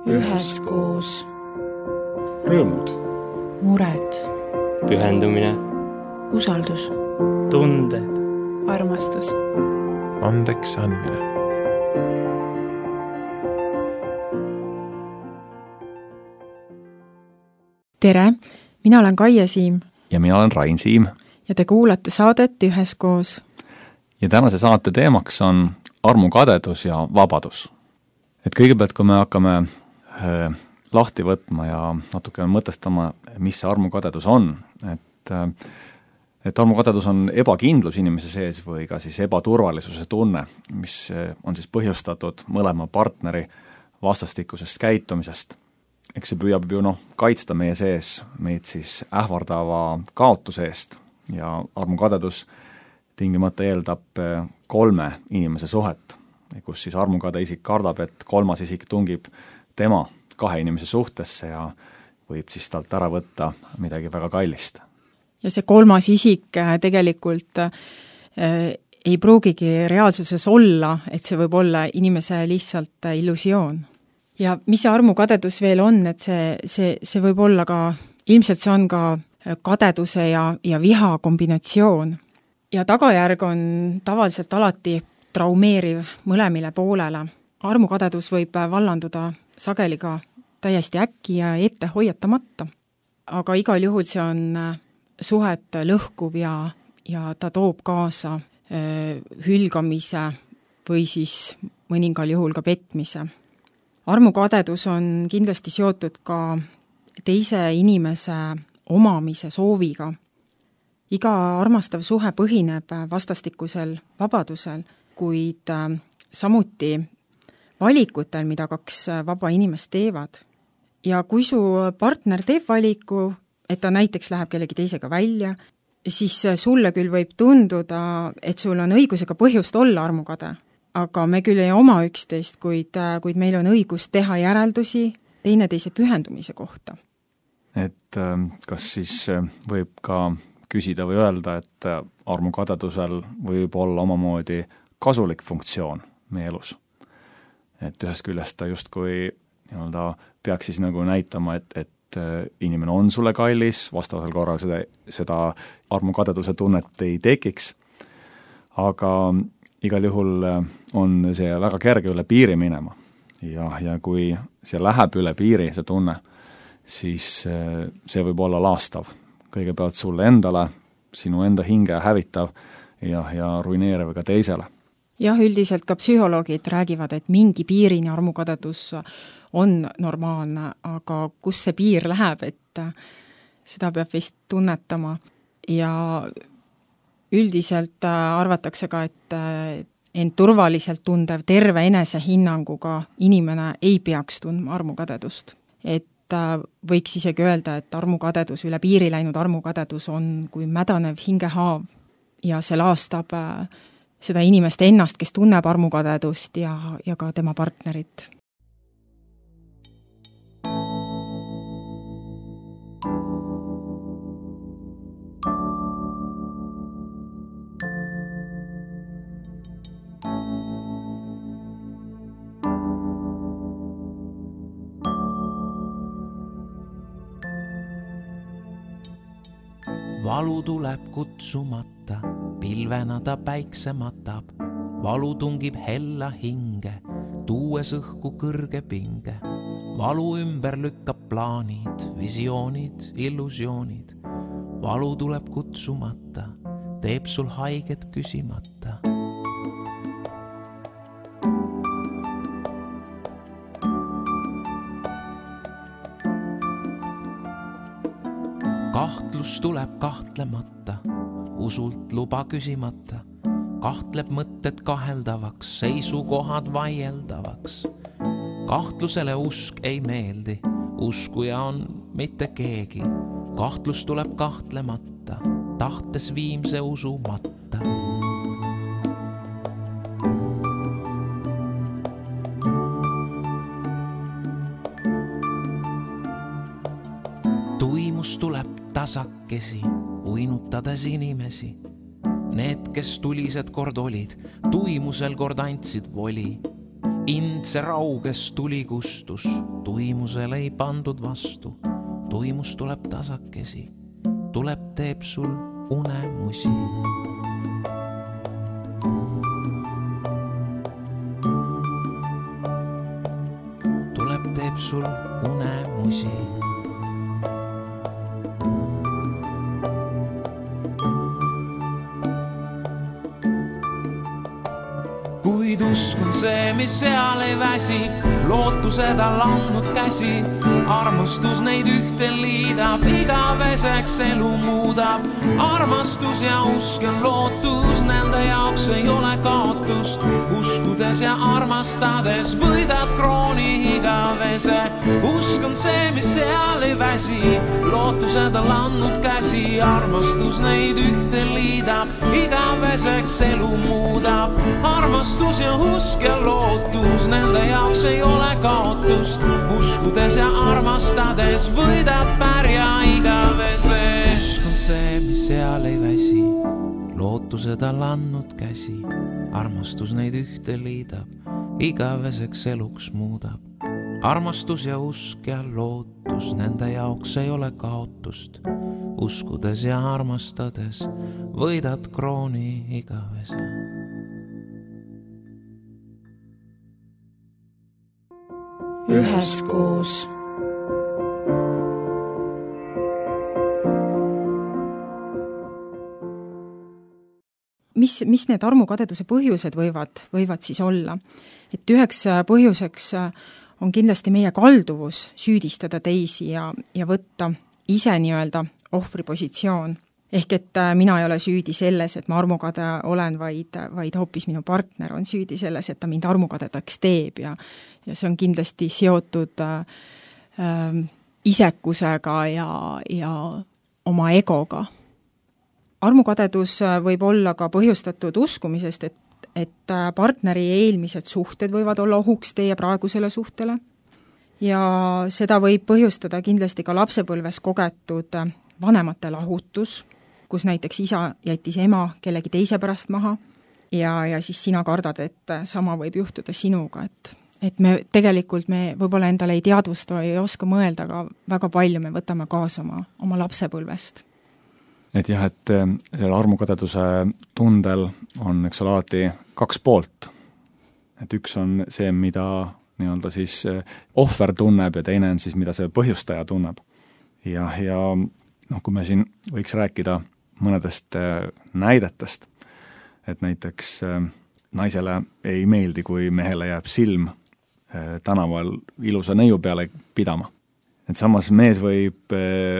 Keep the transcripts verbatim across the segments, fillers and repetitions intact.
üheskoos. Rõõmud. Mured. Pühendumine. Usaldus. Tunded. Armastus. Andeks andmine. Tere, mina olen Kaie Siim. Ja mina olen Rain Siim. Ja te kuulate saadet Üheskoos. Ja tänase saate teemaks on armukadedus ja vabadus. Et kõigepealt, kui me hakkame äh, lahti võtma ja natuke mõtestama, mis see armukadedus on, et, äh, et armukadedus on ebakindlus inimese sees või ka siis ebaturvalisuse tunne, mis on siis põhjustatud mõlema partneri vastastikusest käitumisest. Eks see püüab ju noh, kaitsta meie sees meid siis ähvardava kaotuse eest ja armukadedus tingimata eeldab kolme inimese suhet, kus siis armukade isik kardab, et kolmas isik tungib tema kahe inimese suhtesse ja võib siis talt ära võtta midagi väga kallist. Ja see kolmas isik tegelikult äh, ei pruugigi reaalsuses olla, et see võib olla inimese lihtsalt illusioon. Ja mis see armukadedus veel on, et see, see, see võib olla ka, ilmselt see on ka kadeduse ja, ja viha kombinatsioon. Ja tagajärg on tavaliselt alati traumeeriv mõlemile poolele. Armukadedus võib vallanduda sageli ka täiesti äkki ja ette hoiatamata. Aga igal juhul see on suhet lõhkuv ja, ja ta toob kaasa öö, hülgamise või siis mõningal juhul ka petmise. Armukadedus on kindlasti seotud ka teise inimese omamise sooviga. Iga armastav suhe põhineb vastastikusel vabadusel, kuid samuti valikutel, mida kaks vaba inimest teevad. Ja kui su partner teeb valiku, et ta näiteks läheb kellegi teisega välja, siis sulle küll võib tunduda, et sul on õigusega põhjust olla armukade. Aga me küll ei oma üksteist, kuid, kuid meil on õigus teha järeldusi teineteise pühendumise kohta. Et kas siis võib ka küsida või öelda, et armukadedusel võib olla omamoodi kasulik funktsioon meie elus. Et ühest küljest ta justkui nii-öelda peaks siis nagu näitama, et, et inimene on sulle kallis, vastavasel korral seda, seda armukadeduse tunnet ei tekiks, aga igal juhul on see väga kerge üle piiri minema ja, ja kui see läheb üle piiri, see tunne, siis see võib olla laastav. Kõigepealt sulle endale, sinu enda hinge hävitav ja, ja ruineeriv ka teisele. Jah, üldiselt ka psühholoogid räägivad, et mingi piirini armukadedus on normaalne, aga kus see piir läheb, et seda peab vist tunnetama ja üldiselt arvatakse ka, et end turvaliselt tundev terve enesehinnanguga inimene ei peaks tundma armukadedust. Et võiks isegi öelda, et armukadedus, üle piiri läinud armukadedus on kui mädanev hingehaav ja see laastab seda inimest ennast, kes tunneb armukadedust ja, ja ka tema partnerit. Valu tuleb kutsumata, pilvena ta päikse matab. Valu tungib hella hinge, tuues õhku kõrge pinge. Valu ümber lükkab plaanid, visioonid, illusioonid. Valu tuleb kutsumata, teeb sul haiget küsimata. Kahtlus tuleb kahtlemata, usult luba küsimata. Kahtleb mõtted kaheldavaks, seisukohad vaieldavaks. Kahtlusele usk ei meeldi, uskuja on mitte keegi. Kahtlus tuleb kahtlemata, tahtes viimse usumata. Tuimus tuleb tasakesi, uinutades inimesi. Need, kes tulised kord olid, tuimusel kord andsid voli. ind see rauges tuli kustus, tuimusele ei pandud vastu. Tuimus tuleb tasakesi, tuleb teeb sul unemusi. Tuleb teeb sul unemusi. Kuid usk on see, mis seal ei väsi, lootused on andnud käsi. Armastus neid ühte liidab, igaveseks elu muudab. Armastus ja usk ja lootus, nende jaoks ei ole kaotust. Uskudes ja armastades võidad krooni igavese. Usk on see, mis seal ei väsi, lootused on andnud käsi. Armastus neid ühte liidab, igaveseks elu muudab. Armastus ja usk ja lootus, nende jaoks ei ole kaotust. Uskudes ja armastades võidad pärja igavese. Usk on see, mis seal ei väsi, lootused on andnud käsi. Armastus neid ühte liidab, igaveseks eluks muudab. Armastus ja usk ja lootus, nende jaoks ei ole kaotust. Uskudes ja armastades võidad krooni igavese. Üheskoos. mis, mis need armukadeduse põhjused võivad, võivad siis olla? Et üheks põhjuseks on kindlasti meie kalduvus süüdistada teisi ja, ja võtta ise nii-öelda ohvripositsioon. Ehk et mina ei ole süüdi selles, et ma armukade olen, vaid, vaid hoopis minu partner on süüdi selles, et ta mind armukadedaks teeb ja, ja see on kindlasti seotud äh, isekusega ja, ja oma egoga. Armukadedus võib olla ka põhjustatud uskumisest, et, et partneri eelmised suhted võivad olla ohuks teie praegusele suhtele ja seda võib põhjustada kindlasti ka lapsepõlves kogetud vanemate lahutus, kus näiteks isa jättis ema kellegi teise pärast maha ja, ja siis sina kardad, et sama võib juhtuda sinuga, et, et me tegelikult me võib-olla endale ei teadvusta, ei oska mõelda, aga väga palju me võtame kaasa oma, oma lapsepõlvest. Et jah, et selle armukadeduse tundel on, eks ole, alati kaks poolt. Et üks on see, mida nii-öelda siis ohver tunneb ja teine on siis, mida see põhjustaja tunneb. Ja, ja noh, kui me siin võiks rääkida mõnedest näidetest, et näiteks naisele ei meeldi, kui mehele jääb silm tänaval ilusa neiu peale pidama. Et samas mees võib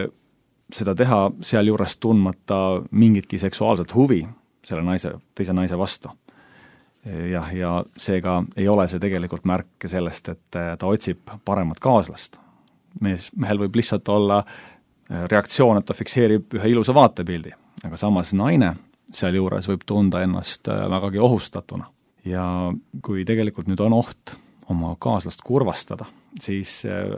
seda teha sealjuures tundmata mingitki seksuaalset huvi selle naise, teise naise vastu. Ja, ja seega ei ole see tegelikult märk sellest, et ta otsib paremat kaaslast. Mees, mehel võib lihtsalt olla reaktsioon, et ta fikseerib ühe ilusa vaatepildi, aga samas naine sealjuures võib tunda ennast vägagi ohustatuna. Ja kui tegelikult nüüd on oht oma kaaslast kurvastada, siis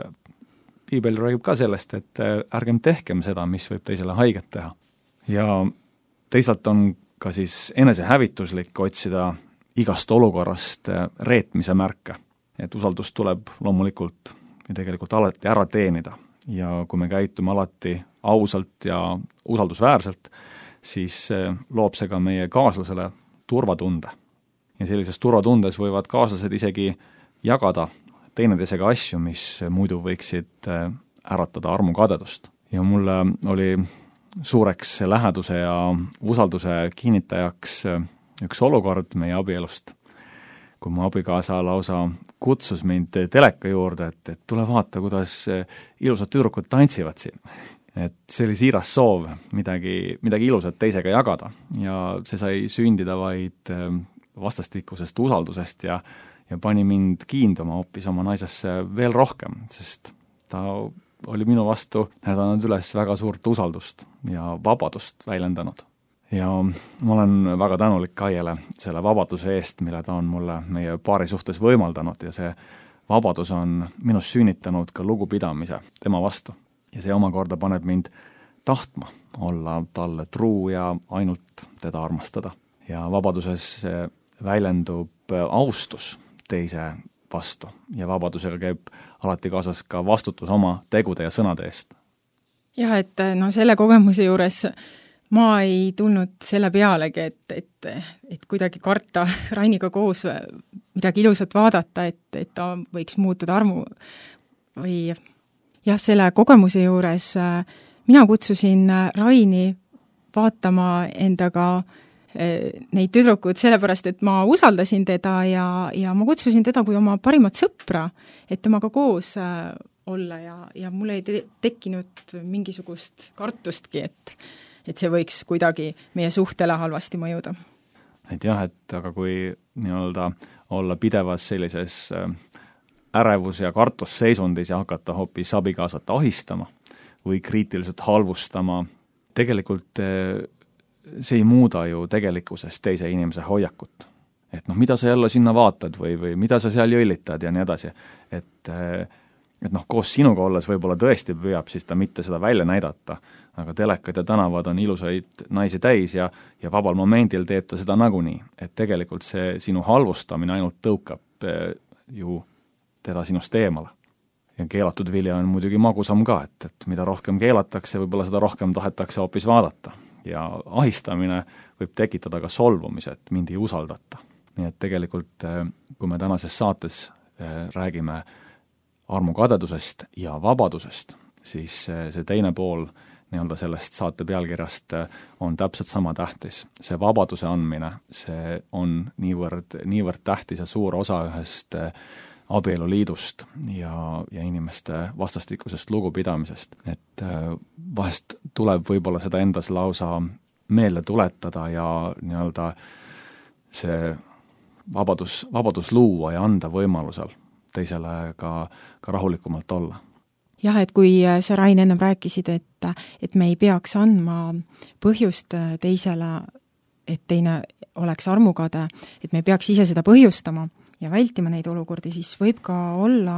piibel räägib ka sellest, et ärgem tehkem seda, mis võib teisele haiget teha. Ja teisalt on ka siis enesehävituslik otsida igast olukorrast reetmise märke, et usaldus tuleb loomulikult ja tegelikult alati ära teenida. Ja kui me käitume alati ausalt ja usaldusväärselt, siis loob see ka meie kaaslasele turvatunde. Ja sellises turvatundes võivad kaaslased isegi jagada teineteisega asju, mis muidu võiksid äratada armukadedust. Ja mulle oli suureks läheduse ja usalduse kinnitajaks üks olukord meie abielust, kui mu abikaasa lausa kutsus mind teleka juurde, et, et tule vaata, kuidas ilusad tüdrukud tantsivad siin. Et see oli siiras soov midagi, midagi ilusat teisega jagada ja see sai sündida vaid vastastikusest usaldusest ja, ja pani mind kiinduma hoopis oma naisesse veel rohkem, sest ta oli minu vastu näidanud üles väga suurt usaldust ja vabadust väljendanud. Ja ma olen väga tänulik Kaiele selle vabaduse eest, mille ta on mulle meie paari suhtes võimaldanud ja see vabadus on minus sünnitanud ka lugupidamise tema vastu. Ja see omakorda paneb mind tahtma olla talle truu ja ainult teda armastada. Ja vabaduses väljendub austus teise vastu ja vabadusega käib alati kaasas ka vastutus oma tegude ja sõnade eest. jah, et no selle kogemuse juures ma ei tulnud selle pealegi, et, et, et kuidagi karta Rainiga koos midagi ilusat vaadata, et, et ta võiks muutuda armu või jah, selle kogemuse juures mina kutsusin Raini vaatama endaga neid tüdrukud sellepärast, et ma usaldasin teda ja, ja ma kutsusin teda kui oma parimat sõpra, et temaga koos olla ja, ja mul ei te- tekkinud mingisugust kartustki, et, et see võiks kuidagi meie suhtele halvasti mõjuda. Et jah, et aga kui nii-öelda olla pidevas sellises ärevus- ja kartusseisundis ja hakata hoopis abikaasat ahistama või kriitiliselt halvustama, tegelikult see ei muuda ju tegelikkuses teise inimese hoiakut. Et noh, mida sa jälle sinna vaatad või, või mida sa seal jõllitad ja nii edasi. Et, et noh, koos sinuga olles võib-olla tõesti püüab siis ta mitte seda välja näidata, aga telekad ja tänavad on ilusaid naisi täis ja, ja vabal momendil teeb ta seda nagunii. Et tegelikult see sinu halvustamine ainult tõukab ju teda sinust eemale. Ja keelatud vilja on muidugi magusam ka, et, et mida rohkem keelatakse, võib-olla seda rohkem tahetakse hoopis vaadata. Ja ahistamine võib tekitada ka solvumise, et mind ei usaldata. Nii et tegelikult, kui me tänases saates räägime armukadedusest ja vabadusest, siis see teine pool nii-öelda sellest saate pealkirjast on täpselt sama tähtis. See vabaduse andmine, see on niivõrd, niivõrd tähtis ja suur osa ühest abieluliidust ja, ja inimeste vastastikusest lugupidamisest. Et vahest tuleb võib-olla seda endas lausa meelde tuletada ja nii-öelda see vabadus, vabadus luua ja anda võimalusel teisele ka, ka rahulikumalt olla. Jah, et kui sa, Rain, ennem rääkisid, et, et me ei peaks andma põhjust teisele, et teine oleks armukade, et me ei peaks ise seda põhjustama ja vältima neid olukordi, siis võib ka olla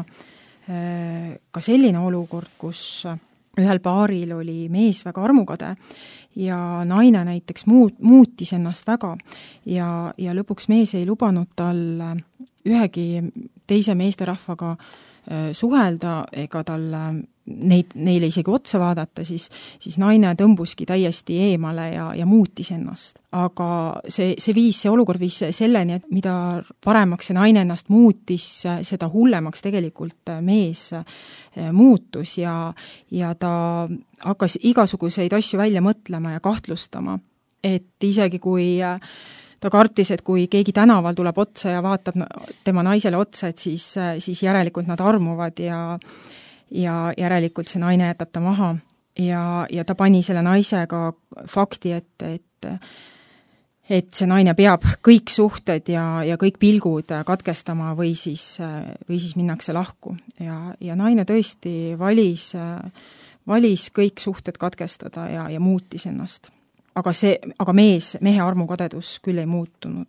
ka selline olukord, kus ühel paaril oli mees väga armukade ja naine näiteks muut, muutis ennast väga ja, ja lõpuks mees ei lubanud tal ühegi teise meesterahvaga suhelda ega tal neid, neile isegi otsa vaadata, siis, siis naine tõmbuski täiesti eemale ja, ja muutis ennast. Aga see, see viis, see olukord viis selleni, et mida paremaks see naine ennast muutis, seda hullemaks tegelikult mees muutus ja, ja ta hakkas igasuguseid asju välja mõtlema ja kahtlustama. Et isegi kui ta kartis, et kui keegi tänaval tuleb otsa ja vaatab tema naisele otsa, et siis, siis järelikult nad armuvad ja, ja järelikult see naine jätab ta maha. Ja, ja ta pani selle naisega fakti, et, et, et see naine peab kõik suhted ja, ja kõik pilgud katkestama või siis, või siis minnakse lahku. Ja, ja naine tõesti valis, valis kõik suhted katkestada ja, ja muutis ennast. Aga see, aga mees, mehe armukadedus küll ei muutunud.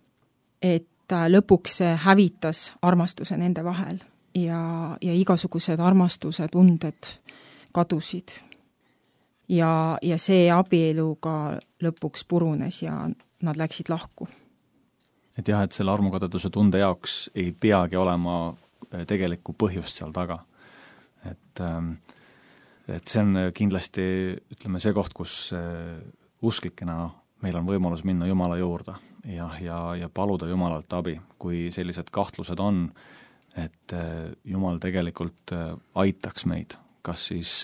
Et lõpuks see hävitas armastuse nende vahel ja, ja igasugused armastuse tunded kadusid. Ja, ja see abielu ka lõpuks purunes ja nad läksid lahku. Et jah, et selle armukadeduse tunde jaoks ei peagi olema tegelikku põhjust seal taga. Et, et see on kindlasti, ütleme, see koht, kus usklikena meil on võimalus minna Jumala juurde ja, ja, ja paluda Jumalalt abi, kui sellised kahtlused on, et Jumal tegelikult aitaks meid, kas siis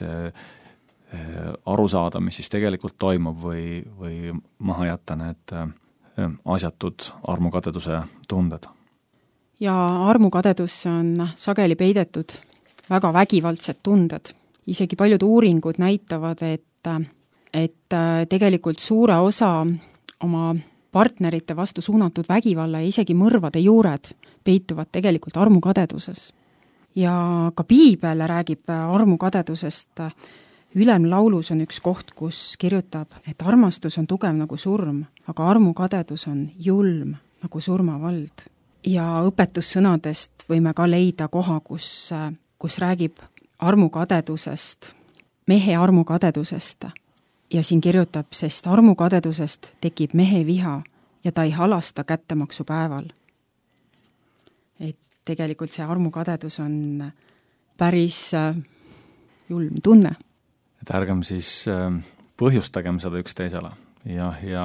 aru saada, mis siis tegelikult toimub või, või maha jätta need asjatud armukadeduse tunded. Ja armukadedus on sageli peidetud väga vägivaldsed tunded. Isegi paljud uuringud näitavad, et et tegelikult suure osa oma partnerite vastu suunatud vägivalla ja isegi mõrvade juured peituvad tegelikult armukadeduses. Ja ka Piibel räägib armukadedusest. Ülemlaulus on üks koht, kus kirjutab, et armastus on tugev nagu surm, aga armukadedus on julm nagu surmavald. Ja õpetussõnadest võime ka leida koha, kus, kus räägib armukadedusest, mehe armukadedusest. Ja siin kirjutab, sest armukadedusest tekib mehe viha ja ta ei halasta kättemaksu päeval. Et tegelikult see armukadedus on päris julm tunne. Et ärgem siis põhjustagem seda üksteisele ja, ja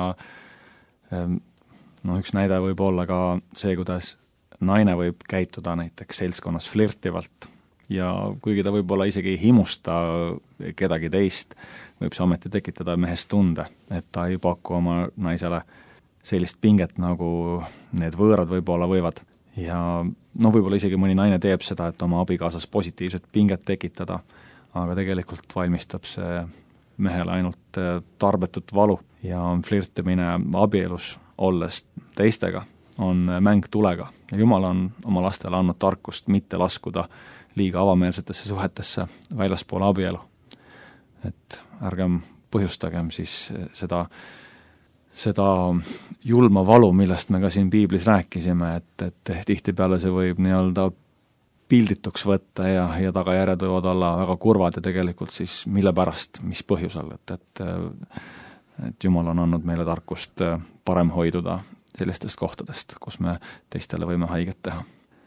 no üks näide võib olla ka see, kuidas naine võib käituda näiteks seltskonnas flirtivalt ja kuigi ta võib-olla isegi ei himusta kedagi teist, võib see ometi tekitada mehest tunde, et ta ei paku oma naisele sellist pinget, nagu need võõrad võib-olla võivad. Ja no võib-olla isegi mõni naine teeb seda, et oma abikaasas positiivset pinget tekitada, aga tegelikult valmistab see mehele ainult tarbetut valu ja flirtimine abielus olles teistega on mäng tulega ja Jumal on oma lastele andnud tarkust mitte laskuda liiga avameelsetesse suhetesse väljaspool abielu. Et ärgem põhjustagem siis seda, seda julma valu, millest me ka siin piiblis rääkisime, et, et tihtipeale see võib nii-öelda pildituks võtta ja, ja tagajärjed võivad olla väga kurvad ja tegelikult siis mille pärast, mis põhjusel, et, et, et Jumal on andnud meile tarkust parem hoiduda sellistest kohtadest, kus me teistele võime haiget teha.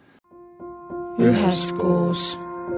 Üheskoos.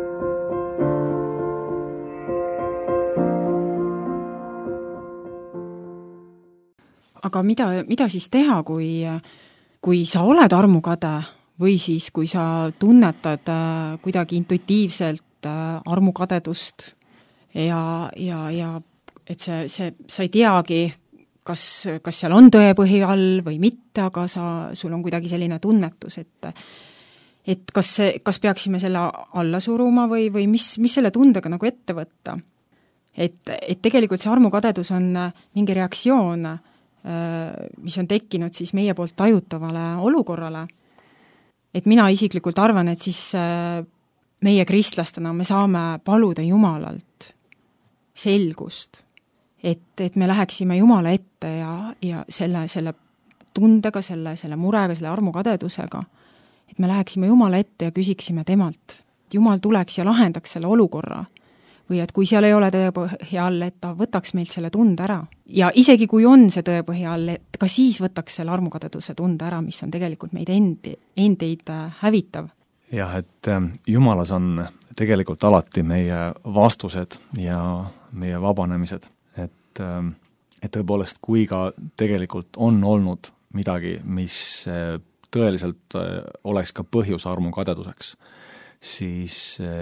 Aga mida, mida siis teha, kui, kui sa oled armukade või siis kui sa tunnetad kuidagi intuitiivselt armukadedust ja, ja, ja et see, see, sa ei teagi, kas, kas seal on tõepõhi all või mitte, aga sa, sul on kuidagi selline tunnetus, et et kas, see, kas peaksime selle alla suruma või, või mis, mis selle tundega nagu ette võtta. Et, et tegelikult see armukadedus on mingi reaktsioon, mis on tekkinud siis meie poolt tajutavale olukorrale. Et mina isiklikult arvan, et siis meie kristlastena me saame paluda Jumalalt selgust, et, et me läheksime Jumala ette ja, ja selle, selle tundega, selle, selle murega, selle armukadedusega, et me läheksime Jumala ette ja küsiksime temalt, et Jumal tuleks ja lahendaks selle olukorra või et kui seal ei ole tõepõhi all, et ta võtaks meilt selle tunde ära. Ja isegi kui on see tõepõhi all, et ka siis võtaks selle armukadeduse tunde ära, mis on tegelikult meid endi, endeid hävitav. Jah, et Jumalas on tegelikult alati meie vastused ja meie vabanemised. Et, et tõepoolest, kui ka tegelikult on olnud midagi, mis tõeliselt oleks ka põhjus armukadeduseks, siis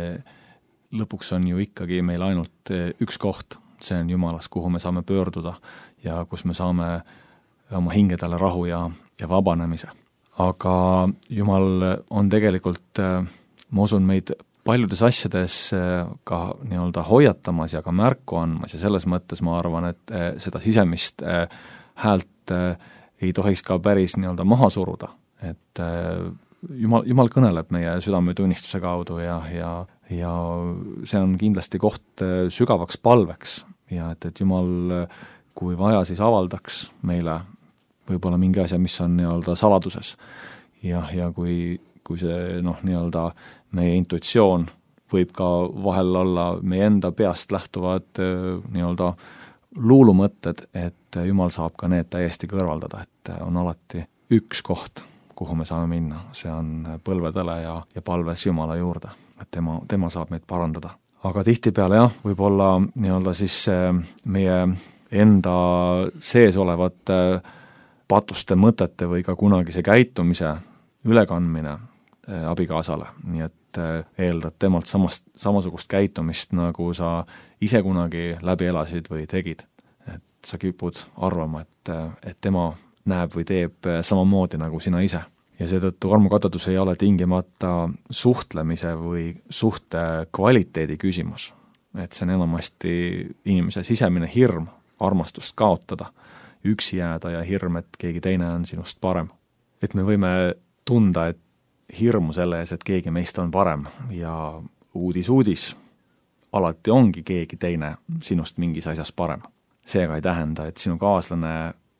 lõpuks on ju ikkagi meil ainult üks koht, see on Jumalas, kuhu me saame pöörduda ja kus me saame oma hingedele rahu ja, ja vabanemise. Aga Jumal on tegelikult, ma usun, meid paljudes asjades ka nii-öelda hoiatamas ja ka märku andmas ja selles mõttes ma arvan, et seda sisemist häält ei tohiks ka päris nii-öelda maha suruda. Et Jumal, Jumal kõneleb meie südametunnistuse kaudu ja, ja, ja see on kindlasti koht sügavaks palveks ja et, et Jumal, kui vaja, siis avaldaks meile võib-olla mingi asja, mis on nii-öelda saladuses ja, ja kui, kui see noh, nii-öelda meie intuitsioon võib ka vahel olla meie enda peast lähtuvad nii-öelda luulumõtted, et Jumal saab ka need täiesti kõrvaldada, et on alati üks koht, kuhu me saame minna, see on põlvetõle ja, ja palves Jumala juurde, et tema, tema saab meid parandada. Aga tihtipeale jah, võib-olla nii-öelda siis meie enda sees olevate patuste mõtete või ka kunagise käitumise ülekandmine abikaasale, nii et eeldad temalt samast, samasugust käitumist, nagu sa ise kunagi läbi elasid või tegid. Et sa kipud arvama, et, et tema näeb või teeb samamoodi nagu sina ise. Ja seetõttu armukadedus ei ole tingimata suhtlemise või suhte kvaliteedi küsimus. Et see on enamasti inimese sisemine hirm armastust kaotada, üksi jääda ja hirm, et keegi teine on sinust parem. Et me võime tunda, et hirmu selle ees, et keegi meist on parem ja uudis-uudis alati ongi keegi teine sinust mingis asjas parem. Seega ei tähenda, et sinu kaaslane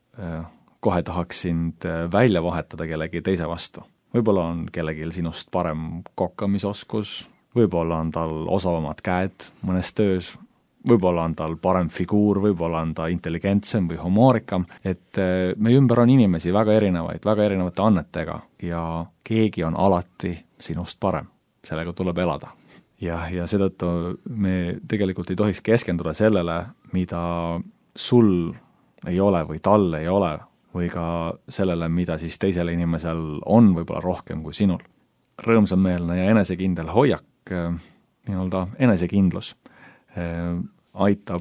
kohe tahaks sind välja vahetada kellegi teise vastu. Võib-olla on kellelgi sinust parem kokkamisoskus, võib-olla on tal osavamad käed mõnes töös võib-olla on tal parem figuur, võib-olla on ta intelligentsem või humoorikam, et meie ümber on inimesi väga erinevaid, väga erinevate annetega ja keegi on alati sinust parem, sellega tuleb elada. Ja, ja seetõttu me tegelikult ei tohiks keskenduda sellele, mida sul ei ole või tal ei ole, või ka sellele, mida siis teisel inimesel on võib-olla rohkem kui sinul. Rõõmsameelne ja enesekindel hoiak, nii-öelda enesekindlus, aitab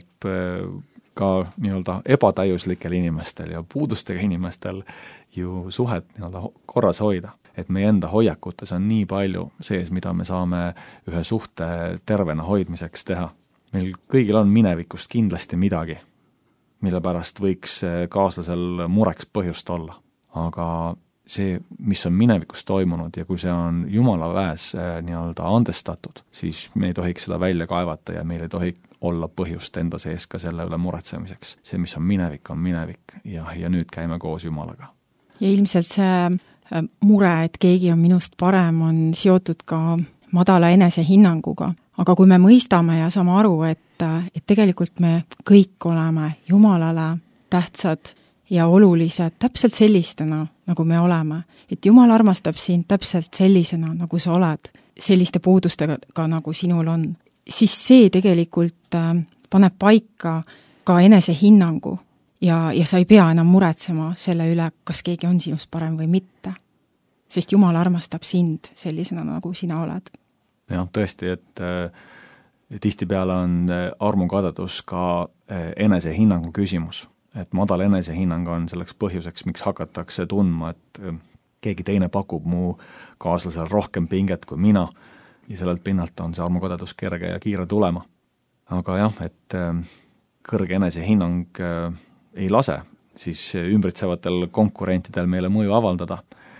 ka nii-öelda ebatäiuslikel inimestel ja puudustega inimestel ju suhet nii-öelda korras hoida. Et meie enda hoiakutes on nii palju sees, mida me saame ühe suhte tervena hoidmiseks teha. Meil kõigil on minevikust kindlasti midagi, mille pärast võiks kaaslasel mureks põhjust olla. Aga see, mis on minevikus toimunud ja kui see on Jumala väes nii-öelda andestatud, siis me ei tohiks seda välja kaevata ja meil ei tohi olla põhjust enda sees ka selle üle muretsemiseks. See, mis on minevik, on minevik ja, ja nüüd käime koos Jumalaga. Ja ilmselt see mure, et keegi on minust parem, on seotud ka madala enesehinnanguga. Aga kui me mõistame ja saame aru, et, et tegelikult me kõik oleme Jumalale tähtsad ja olulised täpselt sellistena, nagu me oleme. Et Jumal armastab sind täpselt sellisena, nagu sa oled, selliste puudustega, nagu sinul on. Siis see tegelikult paneb paika ka enesehinnangu ja, ja sa ei pea enam muretsema selle üle, kas keegi on sinust parem või mitte. Sest Jumal armastab sind sellisena, nagu sina oled. Jah, tõesti, et äh, tihtipeale on armukadedus ka äh, enesehinnangu küsimus. Et madal enesehinnang on selleks põhjuseks, miks hakatakse tundma, et äh, keegi teine pakub mu kaaslasel rohkem pinget kui mina ja sellelt pinnalt on see armukadedus kerge ja kiire tulema. Aga jah, et äh, kõrge enesehinnang äh, ei lase siis ümbritsevatel konkurentidel meile mõju avaldada.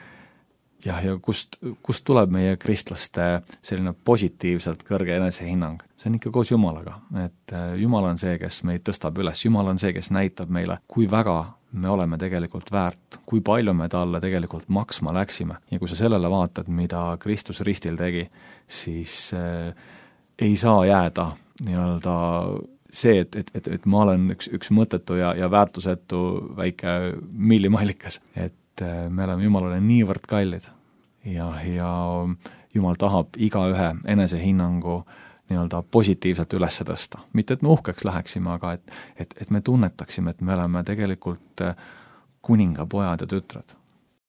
Ja, ja kust, kust tuleb meie kristlaste selline positiivselt kõrge enesehinnang? See on ikka koos Jumalaga, et Jumal on see, kes meid tõstab üles, Jumal on see, kes näitab meile, kui väga me oleme tegelikult väärt, kui palju me talle tegelikult maksma läksime. Ja kui sa sellele vaatad, mida Kristus ristil tegi, siis äh, ei saa jääda nii-öelda see, et, et, et, et ma olen üks, üks mõttetu ja, ja väärtusetu väike millimallikas, et me oleme Jumalale niivõrd kallid ja, ja Jumal tahab igaühe enesehinnangu nii-öelda positiivselt üles tõsta. Mitte, et me uhkeks läheksime, aga et, et, et me tunnetaksime, et me oleme tegelikult kuningapojad ja tütred.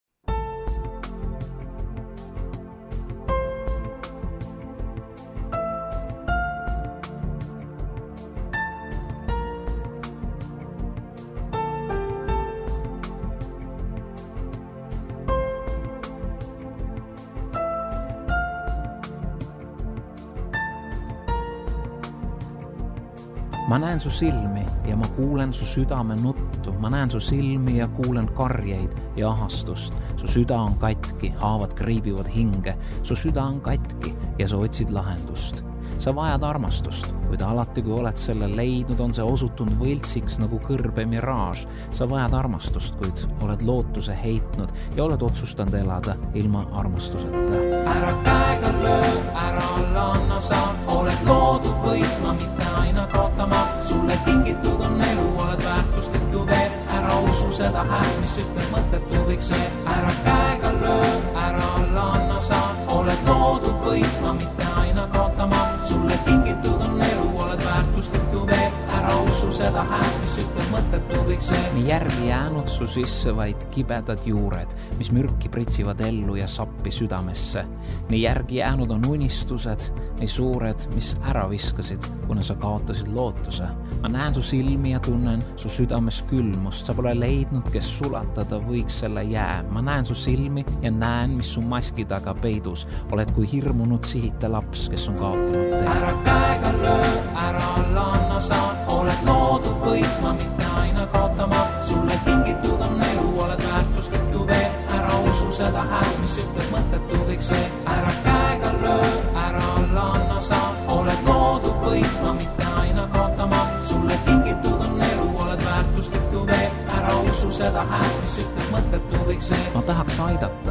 Ma näen su silmi ja ma kuulen su südame nuttu. Ma näen su silmi ja kuulen karjeid ja ahastust. Su süda on katki, haavad kriibivad hinge. Su süda on katki ja sa otsid lahendust. Sa vajad armastust, kuid alati kui oled selle leidnud, on see osutunud võltsiks nagu kõrbe miraaž. Sa vajad armastust, kuid oled lootuse heitnud ja oled otsustanud elada ilma armastuseta. Ära käega löö, ära alla anna sa, oled loodud võitma, mitte aina kaotama. Sulle kingitud on elu, oled väärtuslik ju veel. Ära usu seda hääl, mis ütleb mõttetu kõik see. Ära käega löö, ära alla anna sa, oled loodud võitma, mitte aina kaotama. Sulle kingitud on elu, oled väärtuslik ju veel. Ära usu seda hääl, mis ütleb mõttetu kõik see. Nii järgi jäänud su sisse vaid kibedad juured, mis mürki pritsivad ellu ja sappi südamesse. Nii järgi jäänud on unistused, nii suured, mis ära viskasid, kuna sa kaotasid lootuse. Ma näen su silmi ja tunnen su südames külmust. Sa pole leidnud, kes sulatada võiks selle jää. Ma näen su silmi ja näen, mis su maski taga peidus. Oled kui hirmunud sihite laps, kes on kaotanud tee. Ära käega löö, ära alla anna sa, oled loodud võitma, mitte aina kaotama. Sulle kingitud on elu, oled väärtuslik ju veel. Ära usu seda hääl, mis ütleb mõttetu kõik see. Ära käega löö, ära alla anna sa, oled loodud võitma, mitte aina kaotama. Sulle kingitud on elu, oled väärtuslik ju veel. Ära usu seda hääl, mis ütleb mõttetu kõik see. Ma tahaks aidata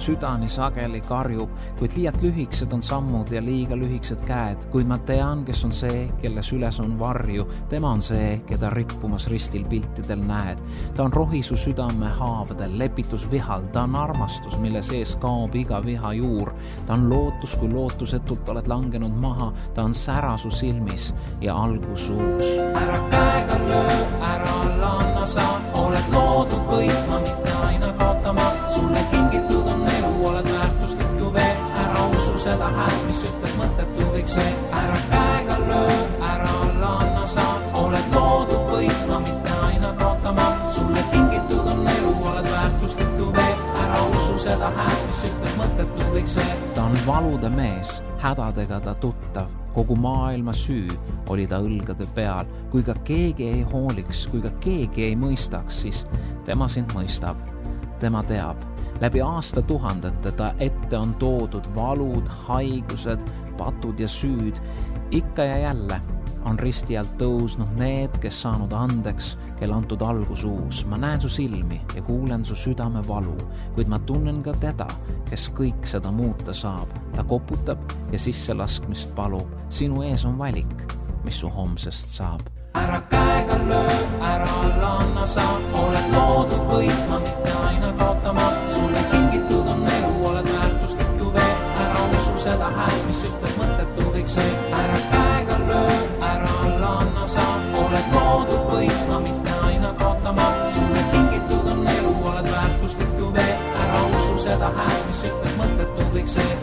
südani sageli karjub, kuid liialt lühiksed on sammud ja liiga lühiksed käed, kuid ma tean, kes on see, kelle süles on varju, tema on see, keda rippumas ristil piltidel näed. Ta on rohisu südame haavadel, lepitus vihal, ta on armastus, mille sees kaob iga viha juur. Ta on lootus, kui lootusetult oled langenud maha, ta on sära su silmis ja algus uus. Ära käega löö, ära alla anna sa, oled loodud võitma, mitte aina kaotama. Sulle kingitud on elu, oled väärtuslik ju veel, ära usu seda hääl, mis ütleb mõttetu kõik see. Ära käega löö, ära alla anna sa, oled loodud võitma, mitte aina kaotama. Sulle kingitud on elu, oled väärtuslik ju veel, ära usu seda hääl, mis ütleb mõttetu kõik see. Ta on valude mees, hädadega ta tuttav, kogu maailma süü oli ta õlgade peal. Kui ka keegi ei hooliks, kui ka keegi ei mõistaks, siis tema sind mõistab. Tema teab. Läbi aasta tuhandete ta ette on toodud valud, haigused, patud ja süüd. Ikka ja jälle on risti alt tõusnud need, kes saanud andeks, kel antud algus uus. Ma näen su silmi ja kuulen su südame valu, kuid ma tunnen ka teda, kes kõik seda muuta saab. Ta koputab ja sisse laskmist palub. Sinu ees on valik, mis su homsest saab. Ära käega löö, ära alla anna sa, oled loodud võitma, mitte aina kaotama. Sulle kingitud on elu, oled väärtuslik ju veel, ära usu seda hääl, mis ütleb mõttetu kõik see. Ära käega löö, ära alla anna sa, oled loodud võitma, mitte aina kaotama. Sulle kingitud on elu, oled väärtuslik ju veel, ära usu seda hääl, mis ütleb mõttetu kõik see.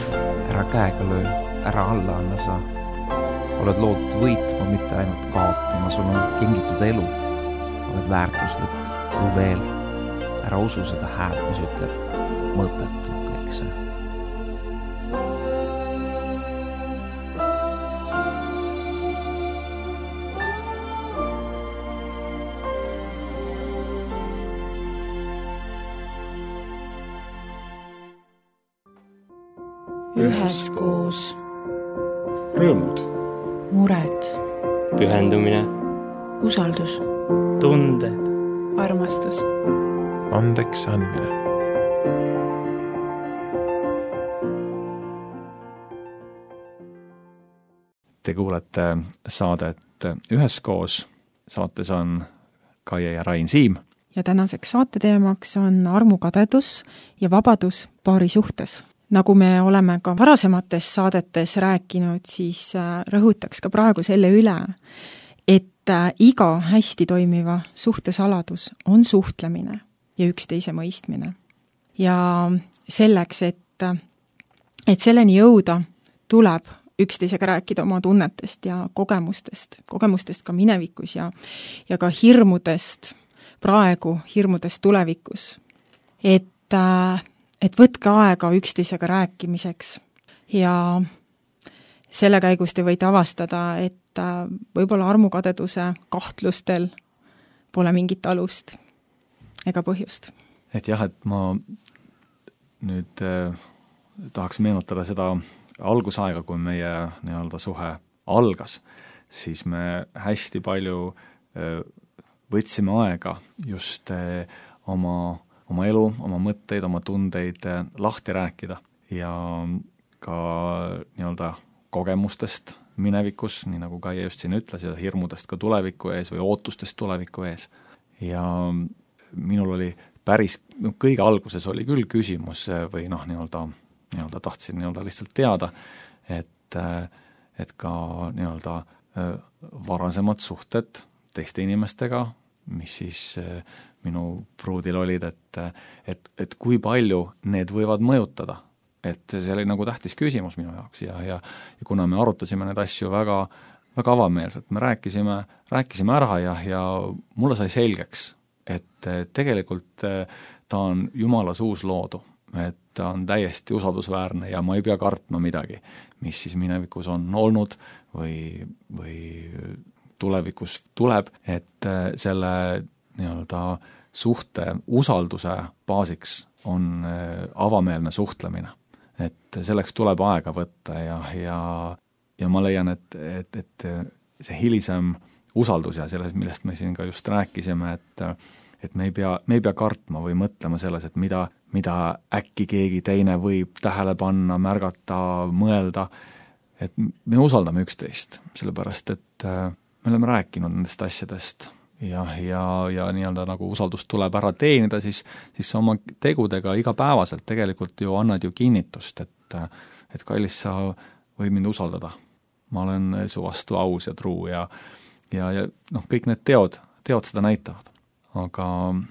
Ära käega löö, ära alla anna sa, oled loodud võitma, mitte ainult kaotama. Sul on kingitud elu, oled väärtuslik ju veel, ära usu seda hääl, mis ütleb mõttetu kõik see. Üheskoos. Rõõmud. Mured. Pühendumine. Usaldus. Tunded. Armastus. Andeks andmine. Te kuulete saadet Üheskoos. Saates on Kaie ja Rain Siim. Ja tänaseks saate teemaks on armukadedus ja vabadus paari suhtes. Nagu me oleme ka varasemates saadetes rääkinud, siis rõhutaks ka praegu selle üle, et iga hästi toimiva suhtesaladus on suhtlemine ja üksteise mõistmine. Ja selleks, et, et selleni jõuda, tuleb üksteisega rääkida oma tunnetest ja kogemustest, kogemustest ka minevikus ja, ja ka hirmudest praegu, hirmudest tulevikus. Et et võtke aega üksteisega rääkimiseks ja selle käigus te võite avastada, et võib-olla armukadeduse kahtlustel pole mingit alust ega põhjust. Et jah, et ma nüüd eh, tahaks meenutada seda algusaega, kui meie nii-öelda suhe algas, siis me hästi palju eh, võtsime aega just eh, oma oma elu, oma mõtteid, oma tundeid lahti rääkida ja ka nii-öelda kogemustest minevikus, nii nagu Kaie just siin ütles, ja hirmudest ka tuleviku ees või ootustest tuleviku ees. Ja minul oli päris, no kõige alguses oli küll küsimus või noh, nii-öelda, nii-öelda tahtsin nii-öelda lihtsalt teada, et, et ka nii-öelda varasemad suhted teiste inimestega, mis siis minu pruudil olid, et, et, et kui palju need võivad mõjutada. Et see oli nagu tähtis küsimus minu jaoks ja, ja, ja kuna me arutasime need asju väga, väga avameelselt, me rääkisime, rääkisime ära ja, ja mulle sai selgeks, et tegelikult ta on Jumala suus loodu, et ta on täiesti usaldusväärne ja ma ei pea kartma midagi, mis siis minevikus on olnud või, või tulevikus tuleb, et selle nii-öelda suhte usalduse baasiks on avameelne suhtlemine. Et selleks tuleb aega võtta ja, ja, ja ma leian, et, et, et see hilisem usaldus ja sellest, millest me siin ka just rääkisime, et, et me ei pea, me ei pea kartma või mõtlema selles, et mida, mida äkki keegi teine võib tähele panna, märgata, mõelda, et me usaldame üksteist, sellepärast et me oleme rääkinud nendest asjadest ja, ja, ja nii-öelda nagu usaldust tuleb ära teenida, siis, siis sa oma tegudega igapäevaselt tegelikult ju annad ju kinnitust, et, et kallis, sa võid mind usaldada. Ma olen su vastu aus ja truu ja, ja, ja noh, kõik need teod, teod seda näitavad. Aga,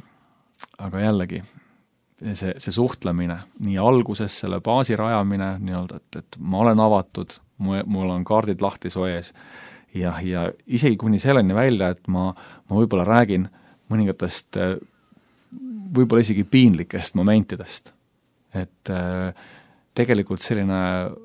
aga jällegi, see, see suhtlemine, nii alguses selle baasi rajamine, nii-öelda, et, et ma olen avatud, mul on kaardid lahti su ees ja, ja isegi kuni selleni välja, et ma, ma võib-olla räägin mõningatest võib-olla isegi piinlikest momentidest. Et tegelikult selline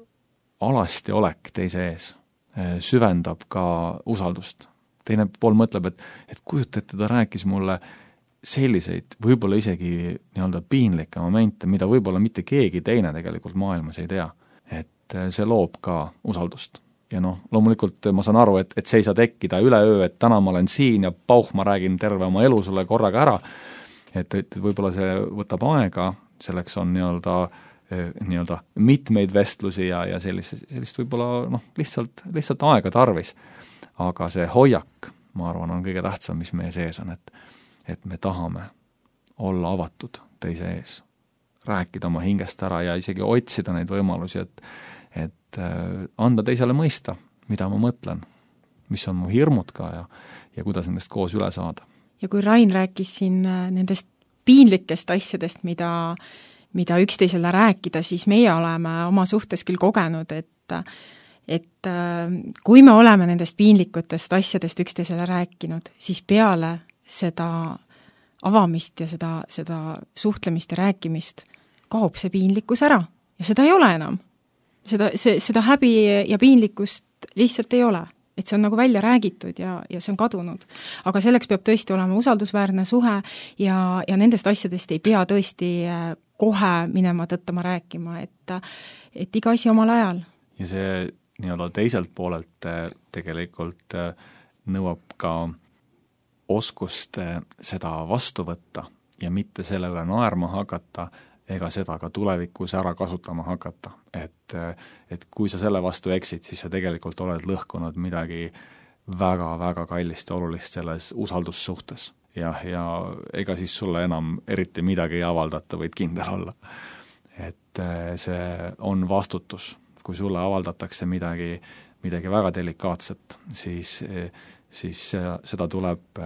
alasti olek teise ees süvendab ka usaldust. Teine pool mõtleb, et, et kujuta, et ta rääkis mulle selliseid, võib-olla isegi nii-öelda piinlikke momente, mida võib-olla mitte keegi teine tegelikult maailmas ei tea. Et see loob ka usaldust. Ja noh, loomulikult ma saan aru, et, et see ei saa tekkida üleöö, et täna ma olen siin ja pauh, ma räägin terve oma elu sulle korraga ära. Et, et võib-olla see võtab aega, selleks on nii-öelda, nii-öelda mitmeid vestlusi ja, ja sellist, sellist võib-olla noh, lihtsalt, lihtsalt aega tarvis. Aga see hoiak, ma arvan, on kõige tähtsam, mis meie sees on, et, et me tahame olla avatud teise ees, rääkida oma hingest ära ja isegi otsida neid võimalusi, et, et anda teisele mõista, mida ma mõtlen, mis on mu hirmud ka ja, ja kuidas nendest koos üle saada. Ja kui Rain rääkis siin nendest piinlikest asjadest, mida, mida üksteisele rääkida, siis meie oleme oma suhtes küll kogenud, et et kui me oleme nendest piinlikutest asjadest üksteisele rääkinud, siis peale seda avamist ja seda, seda suhtlemist ja rääkimist kaob see piinlikkus ära ja seda ei ole enam. Seda, see, seda häbi ja piinlikkust lihtsalt ei ole, et see on nagu välja räägitud ja, ja see on kadunud. Aga selleks peab tõesti olema usaldusväärne suhe ja, ja nendest asjadest ei pea tõesti kohe minema tõttama rääkima, et, et iga asi omal ajal. Ja see nii-öelda teiselt poolelt tegelikult nõuab ka oskust seda vastu võtta ja mitte selle üle naerma hakata ega seda ka tulevikus ära kasutama hakata. Et, et kui sa selle vastu eksid, siis sa tegelikult oled lõhkunud midagi väga-väga kallist ja olulist selles usaldussuhtes. Ja, ja ega siis sulle enam eriti midagi ei avaldata, võid kindel olla. Et see on vastutus. Kui sulle avaldatakse midagi, midagi väga delikaatset, siis, siis seda tuleb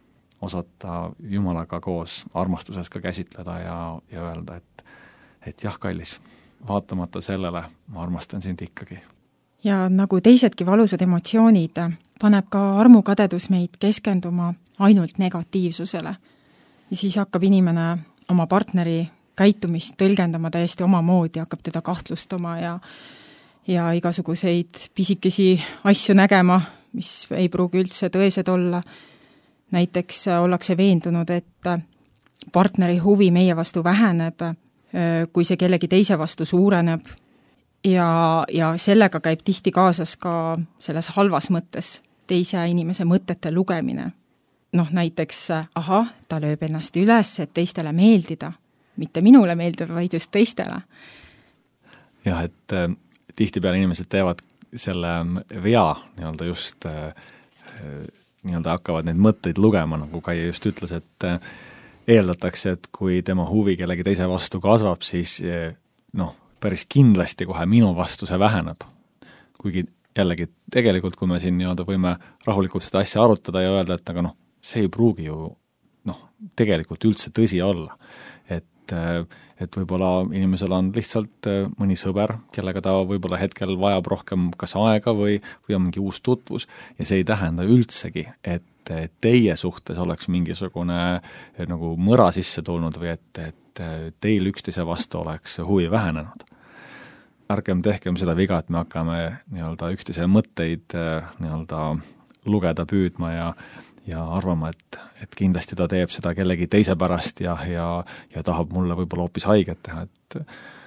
osata Jumalaga koos armastuses ka käsitleda ja, ja öelda, et, et jah, kallis, vaatamata sellele ma armastan sind ikkagi. Ja nagu teisedki valusad emotsioonid, paneb ka armukadedus meid keskenduma ainult negatiivsusele. Ja siis hakkab inimene oma partneri käitumist tõlgendama täiesti oma moodi, hakkab teda kahtlustama ja ja igasuguseid pisikesi asju nägema, mis ei pruugi üldse tõesed olla. Näiteks ollakse veendunud, et partneri huvi meie vastu väheneb, kui see kellegi teise vastu suureneb ja, ja sellega käib tihti kaasas ka selles halvas mõttes teise inimese mõtete lugemine. Noh, näiteks, aha, ta lööb ennast üles, et teistele meeldida, mitte minule meeldib, vaid just teistele. Jah, et tihtipeale inimesed teevad selle vea, nii-öelda just nii-öelda hakkavad neid mõtteid lugema, nagu Kaie just ütles, et eeldatakse, et kui tema huvi kellegi teise vastu kasvab, siis noh, päris kindlasti kohe minu vastu see väheneb. Kuigi jällegi, tegelikult kui me siin nii-öelda võime rahulikult seda asja arutada ja öelda, et aga noh, see ei pruugi ju noh, tegelikult üldse tõsi olla. Et et võib-olla inimesel on lihtsalt mõni sõber, kellega ta võib-olla hetkel vajab rohkem kas aega või, või on mingi uus tutvus ja see ei tähenda üldsegi, et teie suhtes oleks mingisugune nagu mõra sisse tulnud või et, et teil üksteise vastu oleks huvi vähenenud. Ärgem tehkem seda viga, et me hakkame nii-öelda üksteise mõtteid nii-öelda lugeda, püüdma ja ja arvama, et, et kindlasti ta teeb seda kellegi teise pärast ja, ja, ja tahab mulle võib-olla hoopis haiget teha, et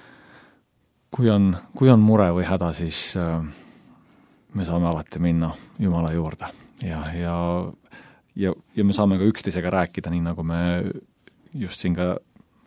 kui on, kui on mure või häda, siis me saame alati minna Jumala juurde ja, ja, ja, ja me saame ka üksteisega rääkida, nii nagu me just siin ka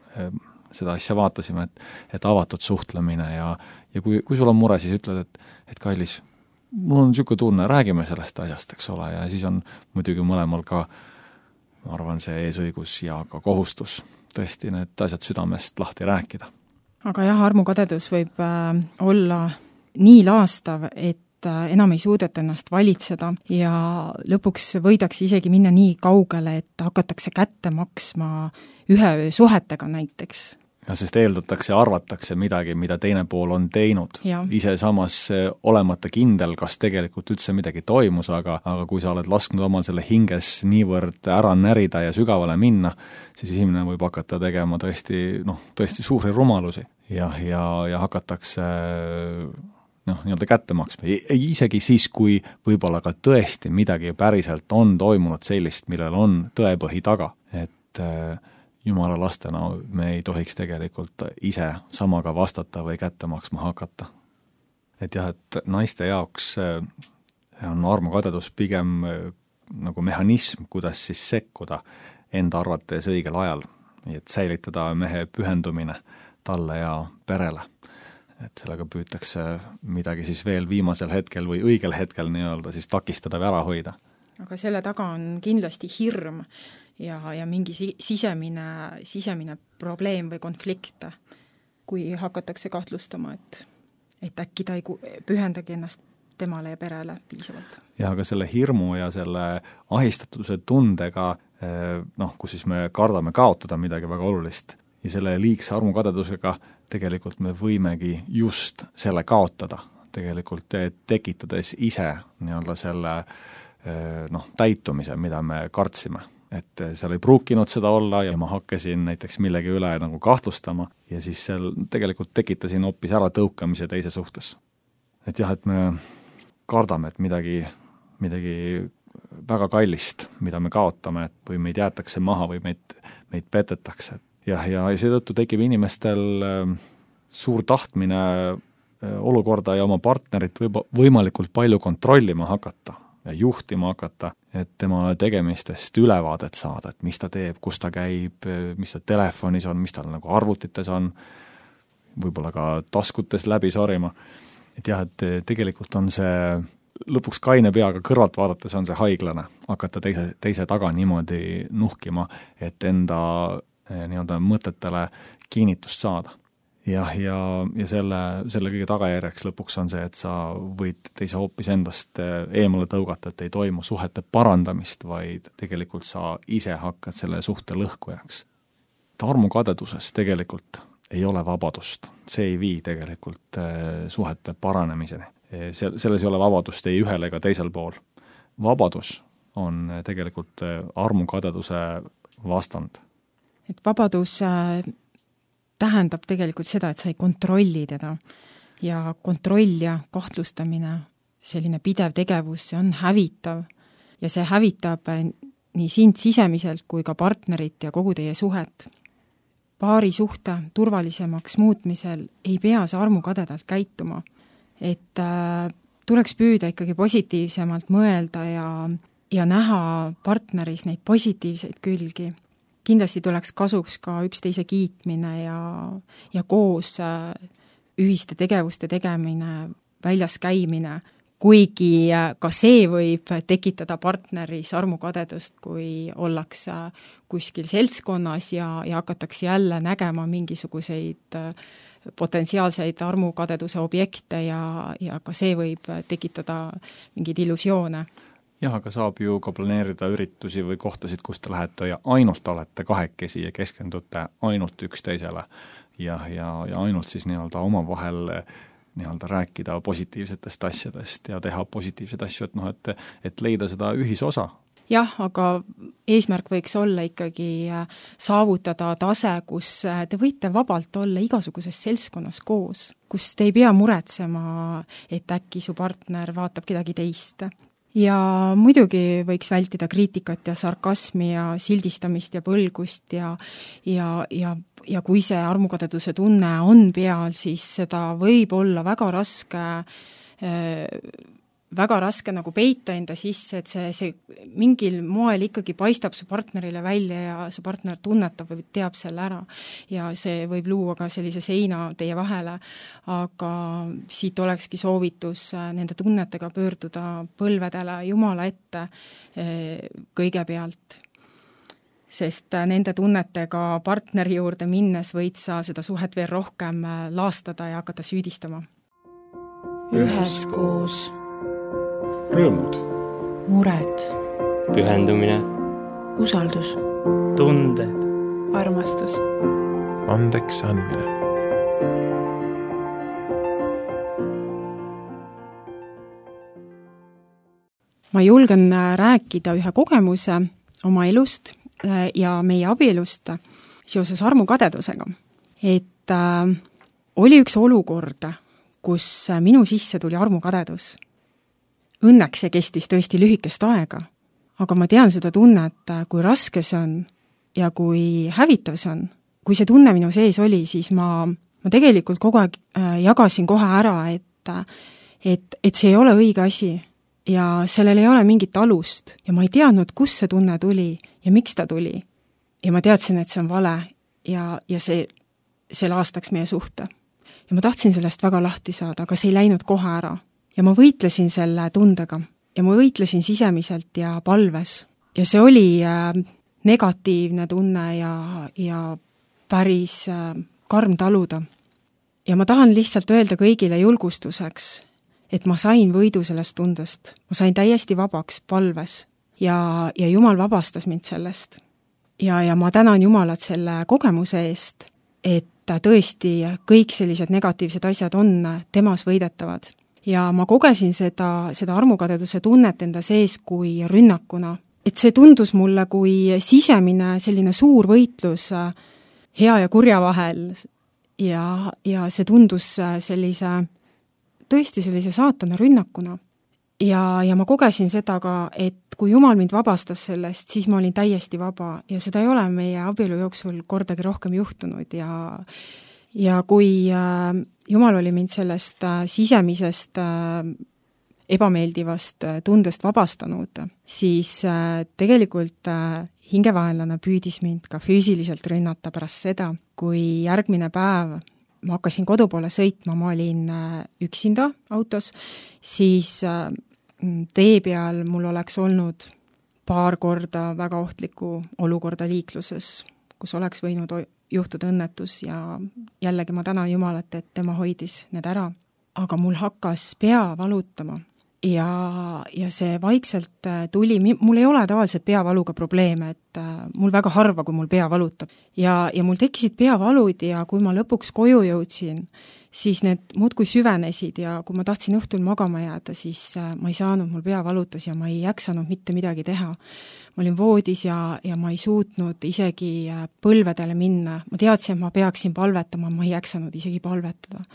seda asja vaatasime, et, et avatud suhtlemine ja, ja kui, kui sul on mure, siis ütled, et, et kallis, mul on niisugune tunne, räägime sellest asjast, eks ole, ja siis on muidugi mõlemal ka, ma arvan, see eesõigus ja ka kohustus tõesti need asjad südamest lahti rääkida. Aga jah, armukadedus võib äh, olla nii laastav, et äh, enam ei suudeta ennast valitseda ja lõpuks võidakse isegi minna nii kaugele, et hakatakse kätte maksma ühe öö suhetega näiteks. Ja sest eeldatakse ja arvatakse midagi, mida teine pool on teinud. Ja. Ise samas olemata kindel, kas tegelikult üldse midagi toimus, aga, aga kui sa oled lasknud omal selle hinges niivõrd ära närida ja sügavale minna, siis inimene võib hakata tegema tõesti, noh, tõesti suuri rumalusi ja, ja, ja hakatakse noh, nii-öelda kätte maksma. Isegi siis, kui võib-olla ka tõesti midagi päriselt on toimunud sellist, millel on tõepõhi taga, et jumala lastena me ei tohiks tegelikult ise samaga vastata või kätte maksma hakata. Et jah, et naiste jaoks on armukadedus pigem nagu mehhanism, kuidas siis sekkuda enda arvates õigel ajal, et säilitada mehe pühendumine talle ja perele. Et sellega püütakse midagi siis veel viimasel hetkel või õigel hetkel nii-öelda siis takistada või ära hoida. Aga selle taga on kindlasti hirm ja, ja mingi sisemine, sisemine probleem või konflikt, kui hakatakse kahtlustama, et, et äkki ta ei pühendagi ennast temale ja perele piisavalt. Ja aga selle hirmu ja selle ahistatuse tundega, noh, kus siis me kardame kaotada midagi väga olulist ja selle liigse armukadedusega tegelikult me võimegi just selle kaotada, tegelikult tekitades ise nii-öelda selle noh, täitumise, mida me kartsime. Et seal ei pruukinud seda olla ja ma hakkasin näiteks millegi üle nagu kahtlustama ja siis seal tegelikult tekitasin hoopis ära tõukamise teise suhtes. Et jah, et me kardame, et midagi, midagi väga kallist, mida me kaotame, et või meid jäetakse maha või meid, meid petetakse. Ja, ja seetõttu tekib inimestel suur tahtmine olukorda ja oma partnerit võib, võimalikult palju kontrollima hakata ja juhtima hakata, et tema tegemistest ülevaadet saada, et mis ta teeb, kus ta käib, mis ta telefonis on, mis tal nagu arvutites on, võib-olla ka taskutes läbi sarima. Et jah, et tegelikult on see lõpuks kaine peaga kõrvalt vaadates on see haiglane hakata teise, teise taga niimoodi nuhkima, et enda nii-öelda mõtetele kinnitust saada. Ja, ja, ja selle, selle kõige tagajärjeks lõpuks on see, et sa võid teise hoopis endast eemale tõugata, et ei toimu suhete parandamist, vaid tegelikult sa ise hakkad selle suhte lõhkujaks. Armukadeduses tegelikult ei ole vabadust, see ei vii tegelikult suhete paranemiseni. Selles ei ole vabadust ei ühel ega teisel pool. Vabadus on tegelikult armukadeduse vastand. Et vabadus tähendab tegelikult seda, et sa ei kontrolli teda ja kontroll ja kahtlustamine, selline pidev tegevus, see on hävitav ja see hävitab nii sind sisemiselt kui ka partnerit ja kogu teie suhet. Paari suhte turvalisemaks muutmisel ei pea see armukadedalt käituma, et äh, tuleks püüda ikkagi positiivsemalt mõelda ja, ja näha partneris neid positiivseid külgi. Kindlasti tuleks kasuks ka üksteise kiitmine ja, ja koos ühiste tegevuste tegemine, väljas käimine, kuigi ka see võib tekitada partneris armukadedust, kui ollakse kuskil seltskonnas ja, ja hakatakse jälle nägema mingisuguseid potentsiaalseid armukadeduse objekte ja, ja ka see võib tekitada mingeid illusioone. Jah, aga saab ju ka planeerida üritusi või kohtasid, kus te lähete ja ainult olete kahekesi ja keskendute ainult üksteisele ja, ja, ja ainult siis nii-öelda omavahel nii-öelda rääkida positiivsetest asjadest ja teha positiivseid asju, et noh, et, et leida seda ühisosa. Jah, aga eesmärk võiks olla ikkagi saavutada tase, kus te võite vabalt olla igasuguses seltskonnas koos, kus te ei pea muretsema, et äkki su partner vaatab kedagi teist. Ja muidugi võiks vältida kriitikat ja sarkasmi ja sildistamist ja põlgust ja, ja, ja, ja kui see armukadeduse tunne on peal, siis seda võib olla väga raske väga raske nagu peita enda sisse, et see, see mingil moel ikkagi paistab su partnerile välja ja su partner tunnetab või teab selle ära. Ja see võib luua ka sellise seina teie vahele, aga siit olekski soovitus nende tunnetega pöörduda põlvedele Jumala ette kõigepealt, sest nende tunnetega partneri juurde minnes võid sa seda suhet veel rohkem laastada ja hakata süüdistama. Üheskoos. Rõõmud. Mured. Pühendumine. Usaldus. Tunded. Armastus. Andeks andmine. Ma julgen rääkida ühe kogemuse oma elust ja meie abielust seoses armukadedusega. Et äh, oli üks olukord, kus minu sisse tuli armukadedus. Õnneks see kestis tõesti lühikest aega, aga ma tean seda tunnet, kui raske see on ja kui hävitav see on. Kui see tunne minu sees oli, siis ma, ma tegelikult kogu aeg äh, jagasin kohe ära, et, et, et see ei ole õige asi ja sellel ei ole mingit alust ja ma ei teadnud, kus see tunne tuli ja miks ta tuli. Ja ma teadsin, et see on vale ja, ja see, see laastaks meie suhte. Ja ma tahtsin sellest väga lahti saada, aga see ei läinud kohe ära. Ja ma võitlesin selle tundega ja ma võitlesin sisemiselt ja palves. Ja see oli äh, negatiivne tunne ja, ja päris äh, karm taluda. Ja ma tahan lihtsalt öelda kõigile julgustuseks, et ma sain võidu sellest tundest. Ma sain täiesti vabaks palves ja, ja Jumal vabastas mind sellest. Ja, ja ma tänan Jumalat selle kogemuse eest, et tõesti kõik sellised negatiivsed asjad on temas võidetavad. Ja ma kogesin seda, seda armukadeduse tunnet enda sees kui rünnakuna. Et see tundus mulle kui sisemine selline suur võitlus hea ja kurja vahel ja, ja see tundus sellise tõesti sellise saatana rünnakuna. Ja, ja ma kogesin seda ka, et kui Jumal mind vabastas sellest, siis ma olin täiesti vaba ja seda ei ole meie abielu jooksul kordagi rohkem juhtunud ja, ja kui äh, Jumal oli mind sellest äh, sisemisest äh, ebameeldivast äh, tundest vabastanud, siis äh, tegelikult äh, hingevaenlane püüdis mind ka füüsiliselt rünnata pärast seda, kui järgmine päev ma hakkasin kodu poole sõitma, ma olin üksinda autos, siis tee peal mul oleks olnud paar korda väga ohtlikku olukorda liikluses, kus oleks võinud juhtuda õnnetus ja jällegi ma tänan Jumalat, et tema hoidis need ära. Aga mul hakkas pea valutama ja, ja see vaikselt tuli, mul ei ole tavaliselt peavaluga probleeme, et mul väga harva, kui mul pea valutab. Ja, ja mul tekkisid peavalud ja kui ma lõpuks koju jõudsin, siis need muudkui süvenesid ja kui ma tahtsin õhtul magama jääda, siis ma ei saanud, mul pea valutas ja ma ei jaksanud mitte midagi teha. Ma olin voodis ja, ja ma ei suutnud isegi põlvedele minna. Ma teadsin, et ma peaksin palvetama, ma ei jaksanud isegi palvetada.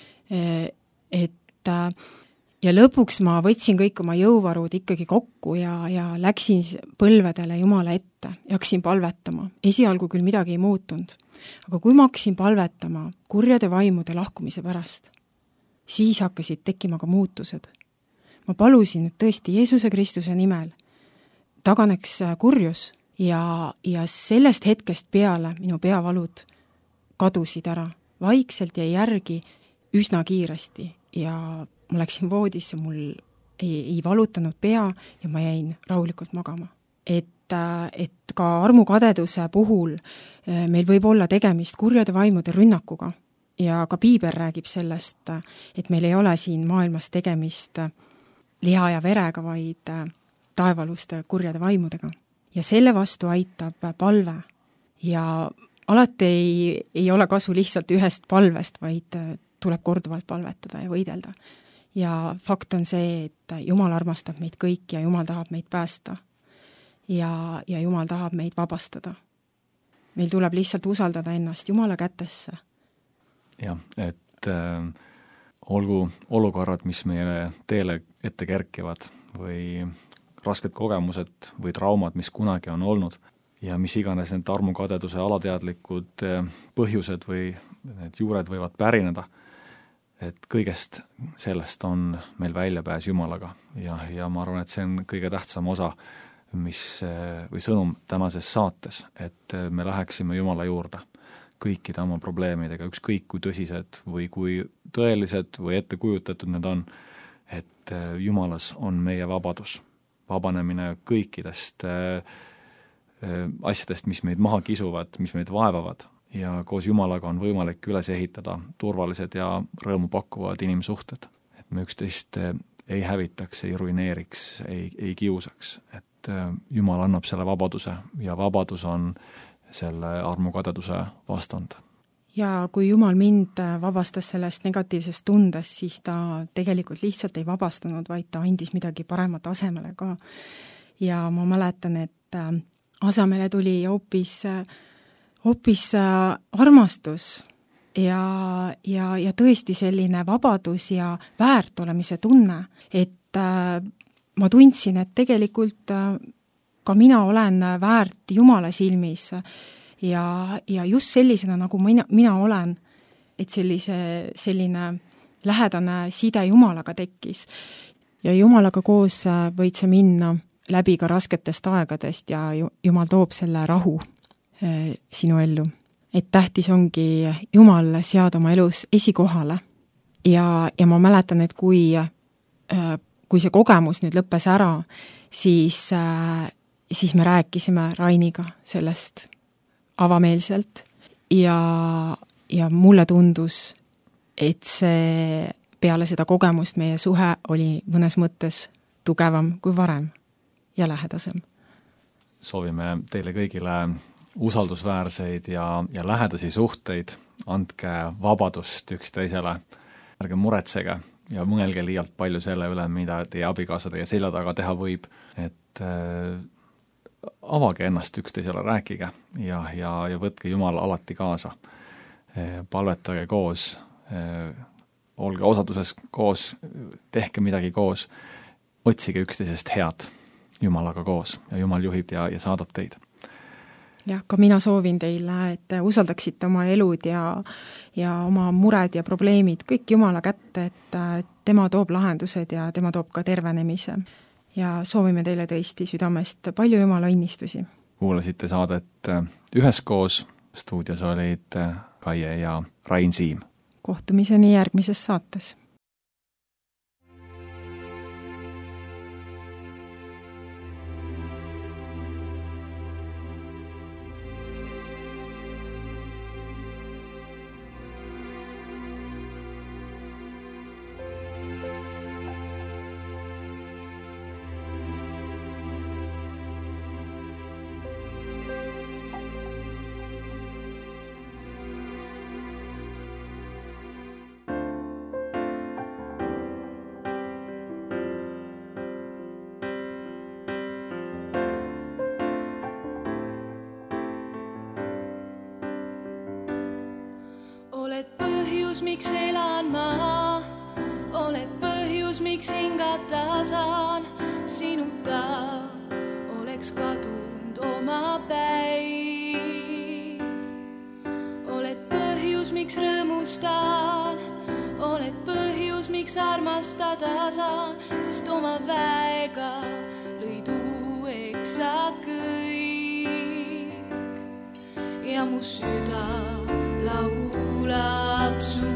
Et ja lõpuks ma võtsin kõik oma jõuvarud ikkagi kokku ja, ja läksin põlvedele Jumala ette ja hakkasin palvetama. Esialgu küll midagi ei muutunud, aga kui ma hakkasin palvetama kurjade vaimude lahkumise pärast, siis hakkasid tekkima ka muutused. Ma palusin, et tõesti Jeesuse Kristuse nimel taganeks kurjus ja, ja sellest hetkest peale minu peavalud kadusid ära. Vaikselt jäi järgi üsna kiiresti ja ma läksin voodisse, mul ei, ei valutanud pea ja ma jäin rahulikult magama. Et, et ka armukadeduse puhul meil võib olla tegemist kurjade vaimude rünnakuga ja ka Piibel räägib sellest, et meil ei ole siin maailmas tegemist liha ja verega, vaid taevaluste kurjade vaimudega. Ja selle vastu aitab palve ja alati ei, ei ole kasu lihtsalt ühest palvest, vaid tuleb korduvalt palvetada ja võidelda. Ja fakt on see, et Jumal armastab meid kõik ja Jumal tahab meid päästa. Ja, ja Jumal tahab meid vabastada. Meil tuleb lihtsalt usaldada ennast Jumala kätesse. Jah, et äh, olgu olukorrad, mis meile teele ette kerkivad või rasked kogemused või traumad, mis kunagi on olnud ja mis iganes need armukadeduse alateadlikud põhjused või need juured võivad pärineda, et kõigest sellest on meil väljapääs Jumalaga ja, ja ma arvan, et see on kõige tähtsam osa, mis, või sõnum tänases saates, et me läheksime Jumala juurde kõikide oma probleemidega, ükskõik kui tõsised või kui tõelised või ettekujutatud need on, et Jumalas on meie vabadus, vabanemine kõikidest asjadest, mis meid maha kisuvad, mis meid vaevavad ja koos Jumalaga on võimalik üles ehitada turvalised ja rõõmu pakkuvad inimsuhted, et me üksteist ei hävitaks, ei ruineeriks, ei, ei kiusaks, et Jumal annab selle vabaduse ja vabadus on selle armukadeduse vastand. Ja kui Jumal mind vabastas sellest negatiivsest tundest, siis ta tegelikult lihtsalt ei vabastanud, vaid ta andis midagi paremat asemele ka. Ja ma mäletan, et asemele tuli hoopis, hoopis armastus ja, ja, ja tõesti selline vabadus ja väärt olemise tunne, et ma tundsin, et tegelikult ka mina olen väärt Jumala silmis ja, ja just sellisena, nagu mina, mina olen, et sellise, selline lähedane side Jumalaga tekkis. Ja Jumalaga koos võid sa minna läbi ka rasketest aegadest ja Jumal toob selle rahu eh, sinu ellu. Et tähtis ongi Jumal seada oma elus esikohale ja, ja ma mäletan, et kui, eh, kui see kogemus nüüd lõppes ära, siis eh, siis me rääkisime Rainiga sellest avameelselt ja, ja mulle tundus, et see peale seda kogemust meie suhe oli mõnes mõttes tugevam kui varem ja lähedasem. Soovime teile kõigile usaldusväärseid ja, ja lähedasi suhteid, andke vabadust üksteisele, ärge muretsege ja mõelge liialt palju selle üle, mida teie abikaasa teie selja taga teha võib, et äh, avage ennast üksteisele, rääkige ja, ja, ja võtke Jumal alati kaasa. Palvetage koos, olge osaduses koos, tehke midagi koos, otsige üksteisest head Jumalaga koos ja Jumal juhib ja, ja saadab teid. Jah, ka mina soovin teile, et usaldaksite oma elud ja, ja oma mured ja probleemid kõik Jumala kätte, et tema toob lahendused ja tema toob ka tervenemise. Ja soovime teile tõesti südamest palju Jumala õnnistusi. Kuulasite saadet Üheskoos, stuudios olid Kaie ja Rain Siim. Kohtumiseni järgmises saates. Oled põhjus, miks elan ma, oled põhjus, miks hingata saan, sinuta oleks kadunud oma päiv. Oled põhjus, miks rõõmustan, oled põhjus, miks armastada saan, sest oma väega lõid uueks sa kõik ja mu süda laulab su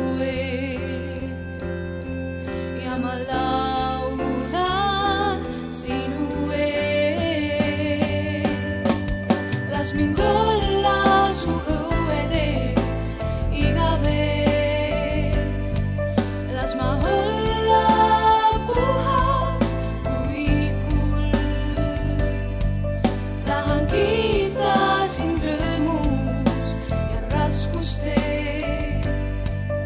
ees ja ma laulan sinu ees. Las mind olla su õued ees igavest, las ma olla puhas kui kuld. Tahan kiita sind rõõmus ja raskustes,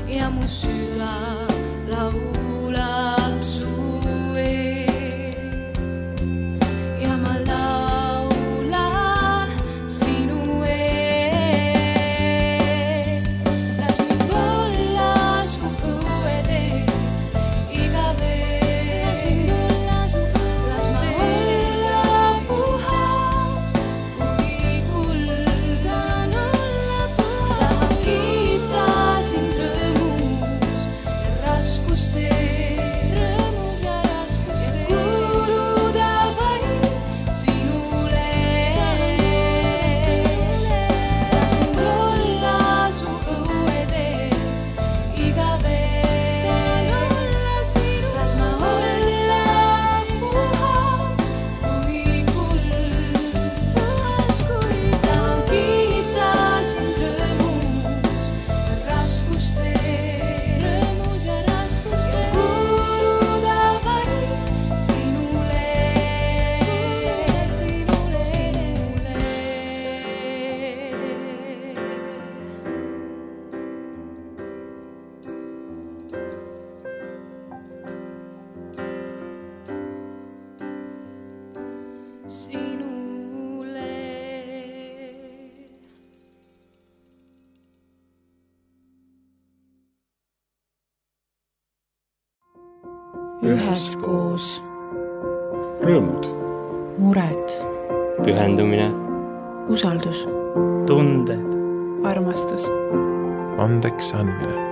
ja mu süda laulab su ees ja ma laulan sinu ees. Las mind olla su õued ees igaveen. Las mind olla su õued. Las ma olla puhas kui kuld. Tahan olla puhas. Tahan kiita sind rõõmus ja raskustes. Rõõmus ja raskustes. Ja kuuluda vaid sinule. Las mind olla su õued ees igaveen. Las ma olla puhas kui kuld. Puhas kui tahan kiita sind rõõmus ja raskustes. Rõõmus ja raskustes. Kuuluda vaid sinule. Sinule, sinule. Sinule. üheskoos, rõõmud, mured, pühendumine, usaldus, tunded, armastus. andeks andmine.